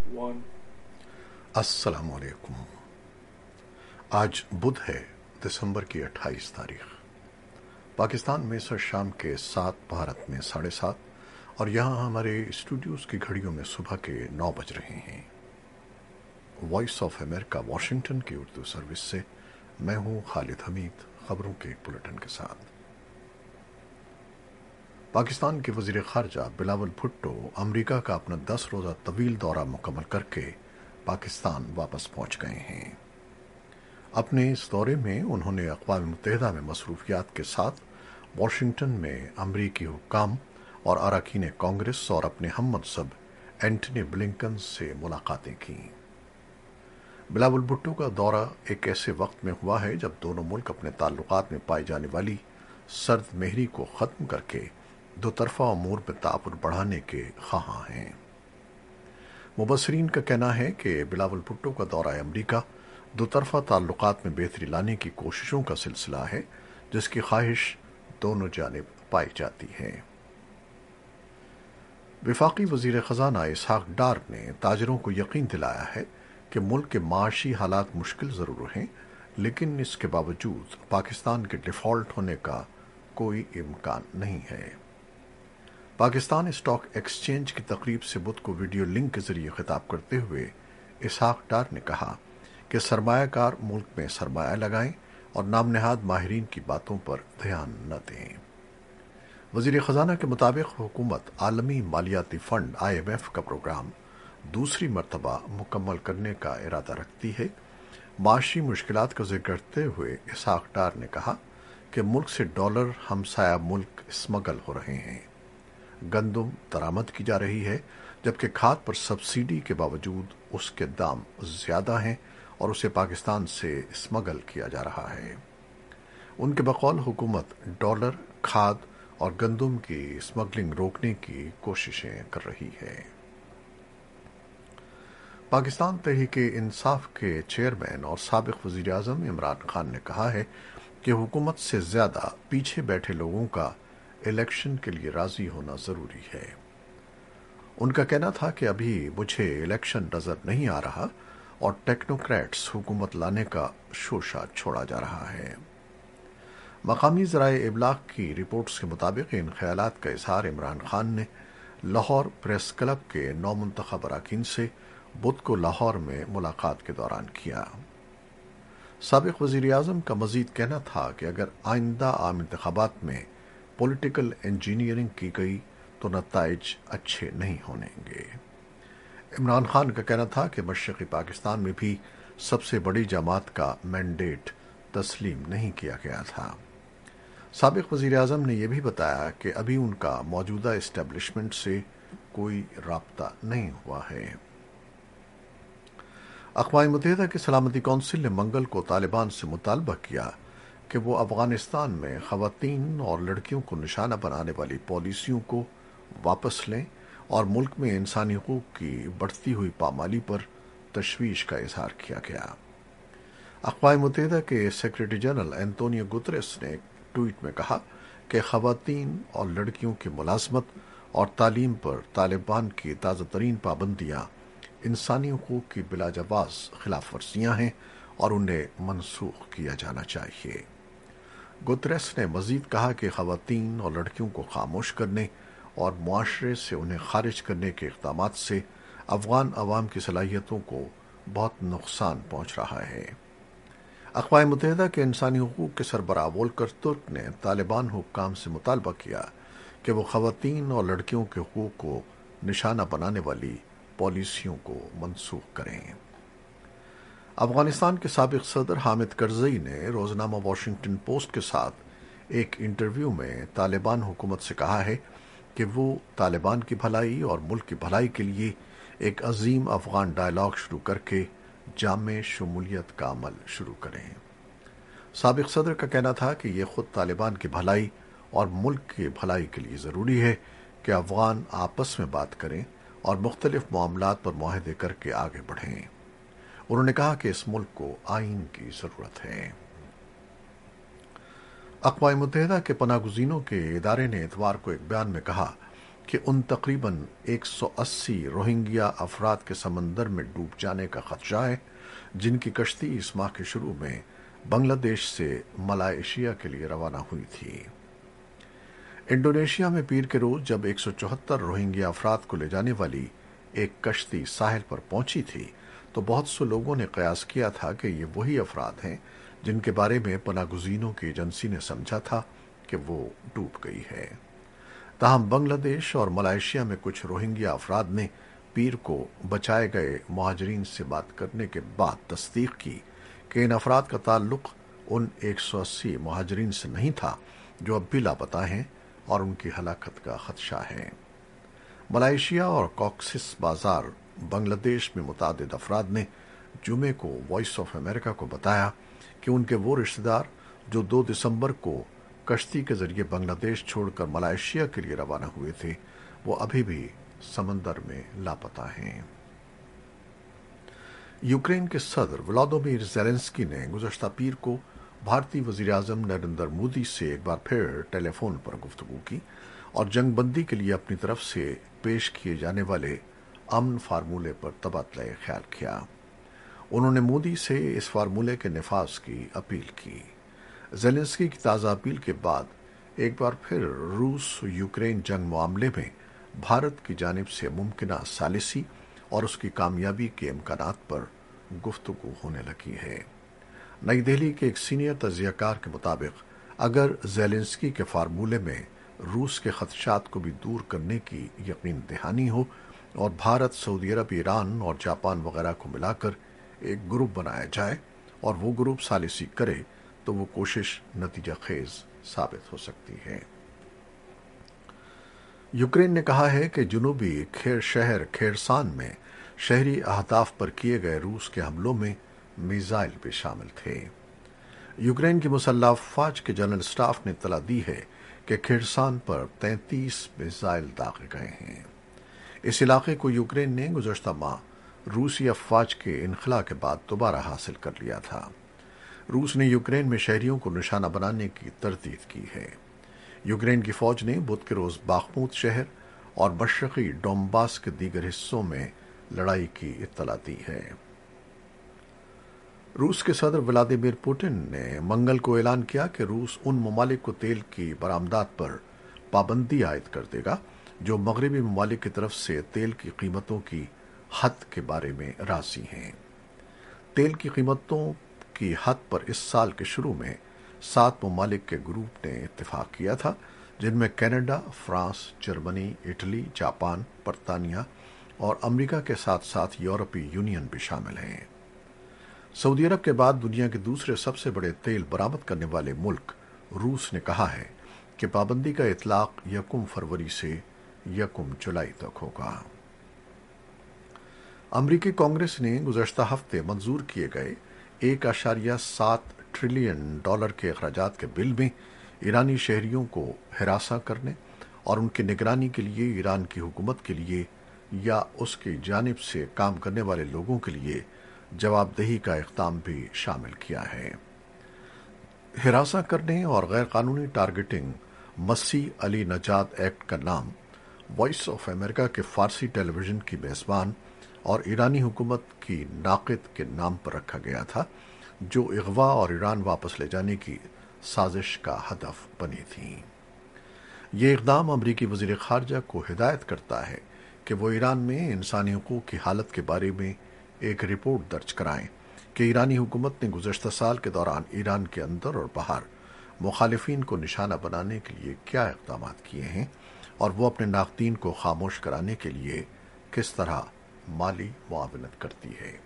One. अस्सलाम वालेकुम। आज बुध है, दिसंबर की 28 तारीख। पाकिस्तान में सर शाम के 7, भारत में 7:30 और यहाँ हमारे स्टूडियोज़ की घड़ियों में सुबह के 9 बज रहे हैं। वॉइस ऑफ अमेरिका वाशिंगटन की उर्दू सर्विस से मैं हूँ खालिद हमीद, खबरों के एक बुलेटिन के साथ। पाकिस्तान के वज़ीर ख़ारजा बिलावल भुट्टो अमेरिका का अपना 10 रोज़ा तवील दौरा मुकम्मल करके पाकिस्तान वापस पहुँच गए हैं। अपने इस दौरे में उन्होंने अक़वाम मुत्तहिदा में मसरूफियात के साथ वाशिंगटन में अमरीकी हुक्काम और अरकान कांग्रेस और अपने हम मनसब एंटनी ब्लिंकन से मुलाकातें की। बिलावल भुट्टो का दौरा एक ऐसे वक्त में हुआ है जब दोनों मुल्क अपने ताल्लुकात में पाई जाने वाली सर्द मेहरी को ख़त्म करके दो तरफ़ा अमूर में ताउन बढ़ाने के ख़्वाहां हैं। मुबस्सरीन का कहना है कि बिलावल भुट्टो का दौरा अमरीका दो तरफ़ा ताल्लुकात में बेहतरी लाने की कोशिशों का सिलसिला है, जिसकी ख्वाहिश दोनों जानिब पाई जाती है। वफाकी वज़ीर ख़ज़ाना इसहाक डार ने ताजरों को यकीन दिलाया है कि मुल्क के माशी हालात मुश्किल ज़रूर हैं, लेकिन इसके बावजूद पाकिस्तान के डिफ़ॉल्ट होने का कोई इम्कान नहीं है। पाकिस्तान स्टॉक एक्सचेंज की तकरीब से बुध को वीडियो लिंक के जरिए खिताब करते हुए इसहाक डार ने कहा कि सरमायाकार मुल्क में सरमाया लगाएं और नाम नहाद माहिरीन की बातों पर ध्यान न दें। वज़ीर ख़ज़ाना के मुताबिक हुकूमत आलमी मालियाती फ़ंड IMF का प्रोग्राम दूसरी मरतबा मुकम्मल करने का इरादा रखती है। माशी मुश्किलात का जिक्र करते हुए इसहाक डार ने कहा कि मुल्क से डॉलर हमसाया मुल्क स्मगल हो रहे हैं। गंदम दरामद की जा रही है, जबकि खाद पर सब्सिडी के बावजूद उसके दाम ज़्यादा हैं और उसे पाकिस्तान से स्मगल किया जा रहा है। उनके बकौल हुकूमत डॉलर, खाद और गंदम की स्मगलिंग रोकने की कोशिशें कर रही है। पाकिस्तान तहरीक-ए-इंसाफ के चेयरमैन और साबिक वज़ीर आज़म इमरान खान ने कहा है कि हुकूमत से ज़्यादा पीछे बैठे लोगों का इलेक्शन के लिए राज़ी होना ज़रूरी है। उनका कहना था कि अभी मुझे इलेक्शन नज़र नहीं आ रहा और टेक्नोक्रेट्स हुकूमत लाने का शोशा छोड़ा जा रहा है। मकामी ज़राए इबलाग की रिपोर्ट्स के मुताबिक इन ख्यालात का इजहार इमरान खान ने लाहौर प्रेस क्लब के नौमुंतखब अरकान से बुध को लाहौर में मुलाकात के दौरान किया। साबिक वज़ीर आज़म का मज़ीद कहना था कि अगर आइंदा आम इंतखाबात में पॉलिटिकल इंजीनियरिंग की गई तो नताइज अच्छे नहीं होंगे। इमरान खान का कहना था कि मशरक़ी पाकिस्तान में भी सबसे बड़ी जमात का मैंडेट तस्लीम नहीं किया गया था। साबिक वज़ीर आज़म ने यह भी बताया कि अभी उनका मौजूदा इस्टेब्लिशमेंट से कोई राब्ता नहीं हुआ है। अक़वाम मुत्तहिदा की सलामती कौंसिल ने मंगल को तालिबान से मुतालबा किया कि वो अफ़गानिस्तान में ख़वातीन और लड़कियों को निशाना बनाने वाली पॉलिसियों को वापस लें और मुल्क में इंसानी हकूक़ की बढ़ती हुई पामाली पर तशवीश का इजहार किया गया। अक़वाम मुत्तहिदा के सेक्रेटरी जनरल एंटोनियो गुतरेस ने एक ट्वीट में कहा कि ख़वातीन और लड़कियों की मुलाज़मत और तालीम पर तालिबान की ताज़ा तरीन पाबंदियाँ इंसानी हकूक़ की बिलाजवाज़ खिलाफ वर्जियाँ हैं और उन्हें मनसूख किया जाना चाहिए। गुतरेस ने मजीद कहा कि ख़वातीन और लड़कियों को खामोश करने और मुआशरे से उन्हें खारिज करने के इक़दामात से अफ़गान अवाम की सलाहियतों को बहुत नुकसान पहुँच रहा है। अक़वाम मुत्तहिदा के इंसानी हकूक़ के सरबराह वोल्कर तुर्क ने तालिबान हुक्काम से मुतालबा किया कि वो ख़वातीन और लड़कियों के हकूक़ को निशाना बनाने वाली पॉलिसियों को मनसूख करें। अफगानिस्तान के साबिक सदर हामिद करज़ई ने रोज़नामा वाशिंगटन पोस्ट के साथ एक इंटरव्यू में तालिबान हुकूमत से कहा है कि वो तालिबान की भलाई और मुल्क की भलाई के लिए एक अजीम अफ़गान डायलॉग शुरू करके जामे शमूलियत का अमल शुरू करें। साबिक सदर का कहना था कि ये खुद तालिबान की भलाई और मुल्क की भलाई के लिए ज़रूरी है कि अफ़गान आपस में बात करें और मुख्तलिफ मामलात पर मुआहदे करके आगे बढ़ें। उन्होंने कहा कि इस मुल्क को आइन की ज़रूरत है। अक़वाम मुत्तहिदा के पनाहगज़ीनों के इदारे ने इतवार को एक बयान में कहा کہ ان تقریباً 180 روہنگیا افراد کے سمندر میں ڈوب جانے کا خدشہ ہے جن کی کشتی اس ماہ کے شروع میں بنگلہ دیش سے ملائیشیا کے لیے روانہ ہوئی تھی۔ انڈونیشیا میں پیر کے روز جب 174 روہنگیا افراد کو لے جانے والی ایک کشتی ساحل پر پہنچی تھی تو بہت سے لوگوں نے قیاس کیا تھا کہ یہ وہی افراد ہیں جن کے بارے میں پناہ گزینوں کی ایجنسی نے سمجھا تھا کہ وہ ڈوب گئی ہے۔ تاہم بنگلہ دیش اور ملائیشیا میں کچھ روہنگیا افراد نے پیر کو بچائے گئے مہاجرین سے بات کرنے کے بعد تصدیق کی کہ ان افراد کا تعلق ان 180 مہاجرین سے نہیں تھا جو اب بھی لاپتہ ہیں اور ان کی ہلاکت کا خدشہ ہے۔ ملائیشیا اور کاکسس بازار بنگلہ دیش میں متعدد افراد نے جمعے کو وائس آف امریکہ کو بتایا کہ ان کے وہ رشتہ دار جو 2 دسمبر کو کشتی کے ذریعے بنگلہ دیش چھوڑ کر ملائیشیا کے لیے روانہ ہوئے تھے وہ ابھی بھی سمندر میں لاپتہ ہیں۔ یوکرین کے صدر ولادیمیر زیلنسکی نے گزشتہ پیر کو بھارتی وزیر اعظم نریندر مودی سے ایک بار پھر ٹیلی فون پر گفتگو کی اور جنگ بندی کے لیے اپنی طرف سے پیش کیے جانے والے امن فارمولے پر تبادلہ خیال کیا۔ انہوں نے مودی سے اس فارمولے کے نفاذ کی اپیل کی۔ زیلنسکی کی تازہ اپیل کے بعد ایک بار پھر روس یوکرین جنگ معاملے میں بھارت کی جانب سے ممکنہ ثالثی اور اس کی کامیابی کے امکانات پر گفتگو ہونے لگی ہے۔ نئی دہلی کے ایک سینئر تجزیہ کار کے مطابق اگر زیلنسکی کے فارمولے میں روس کے خدشات کو بھی دور کرنے کی یقین دہانی ہو اور بھارت، سعودی عرب، ایران اور جاپان وغیرہ کو ملا کر ایک گروپ بنایا جائے اور وہ گروپ ثالثی کرے تو وہ کوشش نتیجہ خیز ثابت ہو سکتی ہے۔ یوکرین نے کہا ہے کہ جنوبی شہر کھیرسان میں شہری اہداف پر کیے گئے روس کے حملوں میں میزائل بھی شامل تھے۔ یوکرین کی مسلح افواج کے جنرل اسٹاف نے اطلاع دی ہے کہ کھیرسان پر 33 میزائل داغے گئے ہیں۔ اس علاقے کو یوکرین نے گزشتہ ماہ روسی افواج کے انخلا کے بعد دوبارہ حاصل کر لیا تھا۔ روس نے یوکرین میں شہریوں کو نشانہ بنانے کی تردید کی ہے۔ یوکرین کی فوج نے بدھ کے روز باخموت شہر اور مشرقی ڈونباس کے دیگر حصوں میں لڑائی کی اطلاع دی ہے۔ روس کے صدر ولادیمیر پوٹن نے منگل کو اعلان کیا کہ روس ان ممالک کو تیل کی برآمدات پر پابندی عائد کر دے گا جو مغربی ممالک کی طرف سے تیل کی قیمتوں کی حد کے بارے میں راضی ہیں۔ تیل کی قیمتوں کی حد پر اس سال کے شروع میں 7 ممالک کے گروپ نے اتفاق کیا تھا جن میں Canada, France, Germany, Italy, Japan, برطانیہ اور امریکہ کے ساتھ ساتھ یورپی یونین بھی شامل ہیں۔ سعودی عرب کے بعد دنیا کے دوسرے سب سے بڑے تیل برآمد کرنے والے ملک روس نے کہا ہے کہ پابندی کا اطلاق 1 فروری سے 1 جولائی تک ہوگا۔ امریکی کانگریس نے گزشتہ ہفتے منظور کیے گئے 1.7 ٹریلین ڈالر کے اخراجات کے بل میں ایرانی شہریوں کو ہراساں کرنے اور ان کی نگرانی کے لیے ایران کی حکومت کے لیے یا اس کی جانب سے کام کرنے والے لوگوں کے لیے جواب دہی کا اقدام بھی شامل کیا ہے۔ ہراساں کرنے اور غیر قانونی ٹارگٹنگ مسیح علی نجات ایکٹ کا نام وائس آف امریکہ کے فارسی ٹیلی ویژن کی میزبان اور ایرانی حکومت کی ناقد کے نام پر رکھا گیا تھا جو اغوا اور ایران واپس لے جانے کی سازش کا ہدف بنی تھی۔ یہ اقدام امریکی وزیر خارجہ کو ہدایت کرتا ہے کہ وہ ایران میں انسانی حقوق کی حالت کے بارے میں ایک رپورٹ درج کرائیں کہ ایرانی حکومت نے گزشتہ سال کے دوران ایران کے اندر اور باہر مخالفین کو نشانہ بنانے کے لیے کیا اقدامات کیے ہیں اور وہ اپنے ناقدین کو خاموش کرانے کے لیے کس طرح مالی معاونت کرتی ہے۔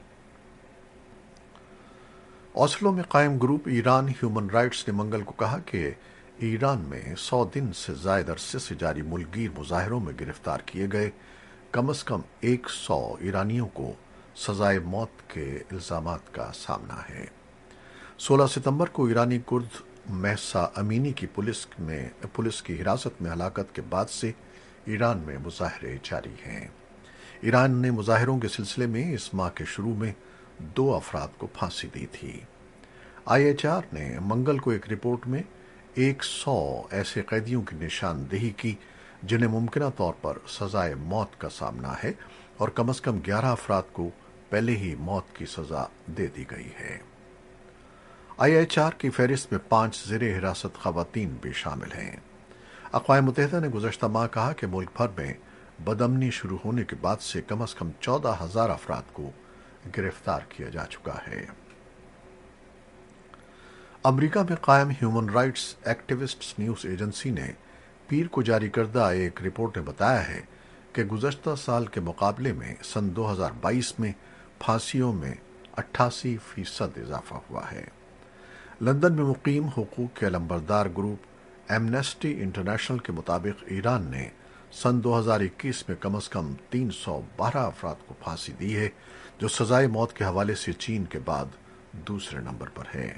اوسلو میں قائم گروپ ایران ہیومن رائٹس نے منگل کو کہا کہ ایران میں 100 دن سے زائد عرصے سے جاری ملک گیر مظاہروں میں گرفتار کیے گئے کم از کم 100 ایرانیوں کو سزائے موت کے الزامات کا سامنا ہے۔ 16 ستمبر کو ایرانی کرد مہسا امینی کی پولیس کی حراست میں ہلاکت کے بعد سے ایران میں مظاہرے جاری ہیں۔ ایران نے مظاہروں کے سلسلے میں اس ماہ کے شروع میں 2 افراد کو پھانسی دی تھی۔ IHR نے منگل کو ایک رپورٹ میں 100 ایسے قیدیوں کی نشاندہی کی जिन्हें मुमकिना तौर पर सजाए मौत का सामना है और कम से कम 11 अफराद को पहले ही मौत की सजा दे दी गई है। IHR की फहरिस्त में 5 ज़ेरे हिरासत खवातीन भी शामिल हैं। अक़वाम मुत्तहिदा ने गुज़श्ता माह कहा कि मुल्क भर में बदअमनी शुरू होने के बाद से कम 14,000 अफराद को गिरफ्तार किया जा चुका है। अमरीका में कायम human rights activists news agency ने पीर को जारी करदा एक रिपोर्ट में बताया है कि गुज़श्ता साल के मुकाबले में सन 2022 में फांसियों में 88% इजाफा हुआ है। लंदन में मुकीम हुकूक के अलंबरदार ग्रुप एमनेस्टी इंटरनेशनल के मुताबिक ईरान ने सन 2021 में कम से कम 312 अफराद को फांसी दी है, जो सजाए मौत के हवाले से चीन के बाद दूसरे नंबर पर है।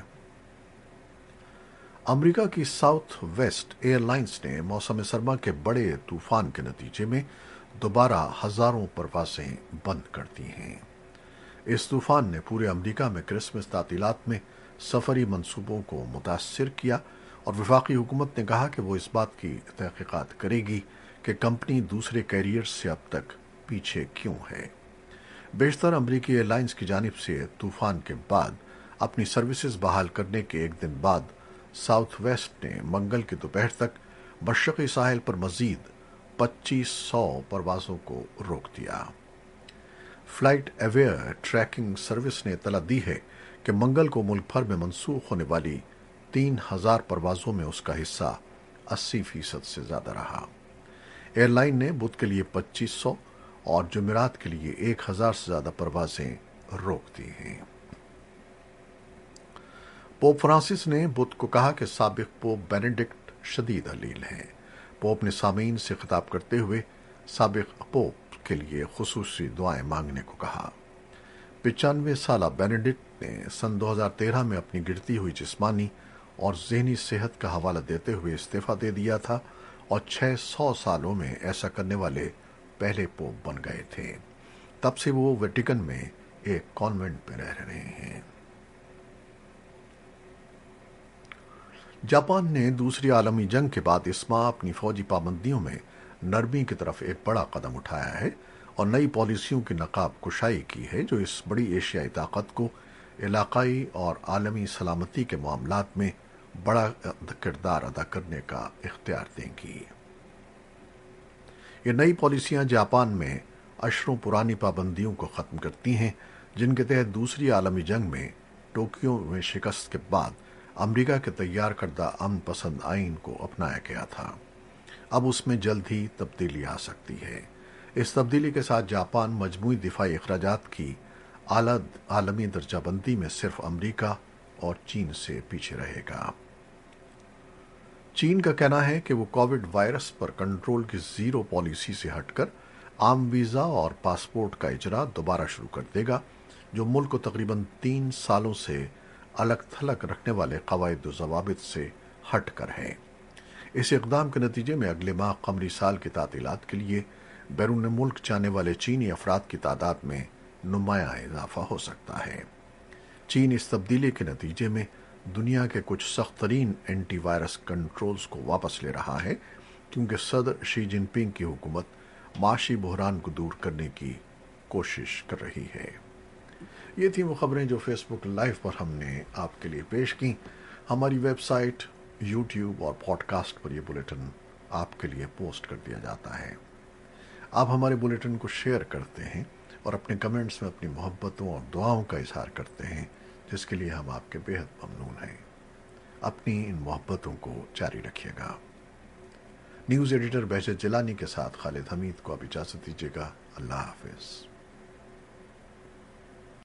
अमेरिका की साउथ वेस्ट एयरलाइंस ने मौसम सरमा के बड़े तूफान के नतीजे में दोबारा हजारों परवासें बंद कर दी हैं। इस तूफान ने पूरे अमेरिका में क्रिसमस तातीलात में सफरी मंसूबों को मुतासर किया और वफाकी हुकूमत ने कहा कि वो इस बात की तहकीकात करेगी कि कंपनी दूसरे कैरियर्स से अब तक पीछे क्यों है। बेशतर अमरीकी एयरलाइंस की जानिब से तूफान के बाद अपनी सर्विसेज बहाल करने के एक दिन बाद साउथ वेस्ट ने मंगल की दोपहर तक मशरक़ी साहिल पर मजीद 2500 परवाजों को रोक दिया। फ्लाइट अवेयर ट्रैकिंग सर्विस ने इत्तला दी है कि मंगल को मुल्क भर में मनसूख होने वाली 3000 परवाजों में उसका हिस्सा 80% से ज्यादा रहा। एयरलाइन ने बुध के लिए 2500 और जुमेरात के लिए 1000 से ज्यादा परवाजें रोक दी हैं। पोप फ्रांसिस ने बुध को कहा कि साबिक पोप बेनेडिक्ट शदीद अलील हैं। पोप ने सामीन से खिताब करते हुए साबिक पोप के लिए खुसूसी दुआएं मांगने को कहा। 95 साला बेनेडिक्ट ने सन 2013 में अपनी गिरती हुई जिस्मानी और ज़हनी सेहत का हवाला देते हुए इस्तीफा दे दिया था और 600 सालों में ऐसा करने वाले पहले पोप बन गए थे। तब से वो वेटिकन में एक कॉन्वेंट में रह रहे हैं। जापान ने दूसरी आलमी जंग के बाद इस माह अपनी फौजी पाबंदियों में नरमी की तरफ एक बड़ा कदम उठाया है और नई पॉलिसियों की नकाब कुशाई की है, जो इस बड़ी एशियाई ताकत को इलाकाई और आलमी सलामती के मामलात में बड़ा किरदार अदा करने का इख्तियार देंगी। ये नई पॉलिसियां जापान में अशरों पुरानी पाबंदियों को ख़त्म करती हैं, जिनके तहत दूसरी आलमी जंग में टोक्यो में शिकस्त के बाद अमेरिका के तैयार करदा अमन पसंद आइन को अपनाया गया था। अब उसमें जल्द ही तब्दीली आ सकती है। इस तब्दीली के साथ जापान मजमूई दिफाई अखराजात की आलमी दर्जाबंदी में सिर्फ अमेरिका और चीन से पीछे रहेगा। चीन का कहना है कि वो कोविड वायरस पर कंट्रोल की जीरो पॉलिसी से हटकर आम वीज़ा और पासपोर्ट का इजरा दोबारा शुरू कर देगा, जो मुल्क को तकरीबन 3 सालों से अलग थलग रखने वाले कवायद व ज़वाबित से हट कर है। इस इक़दाम के नतीजे में अगले माह कमरी साल की तातीलात के लिए बैरून मुल्क जाने वाले चीनी अफराद की तादाद में नुमायां इजाफा हो सकता है। चीन इस तब्दीली के नतीजे में दुनिया के कुछ सख्त तरीन एंटी वायरस कंट्रोल्स को वापस ले रहा है, क्योंकि सदर शी जिनपिंग की हुकूमत माशी बहरान को दूर करने की कोशिश कर रही है। ये थी वो खबरें जो फेसबुक लाइव पर हमने आपके लिए पेश की। हमारी वेबसाइट, यूट्यूब और पॉडकास्ट पर यह बुलेटिन आपके लिए पोस्ट कर दिया जाता है। आप हमारे बुलेटिन को शेयर करते हैं और अपने कमेंट्स में अपनी मोहब्बतों और दुआओं का इजहार करते हैं, जिसके लिए हम आपके बेहद ममनून हैं। अपनी इन मोहब्बतों को जारी रखिएगा। न्यूज़ एडिटर बहजत जिलानी के साथ खालिद हमीद को अब इजाज़त दीजिएगा। अल्लाह हाफिज़।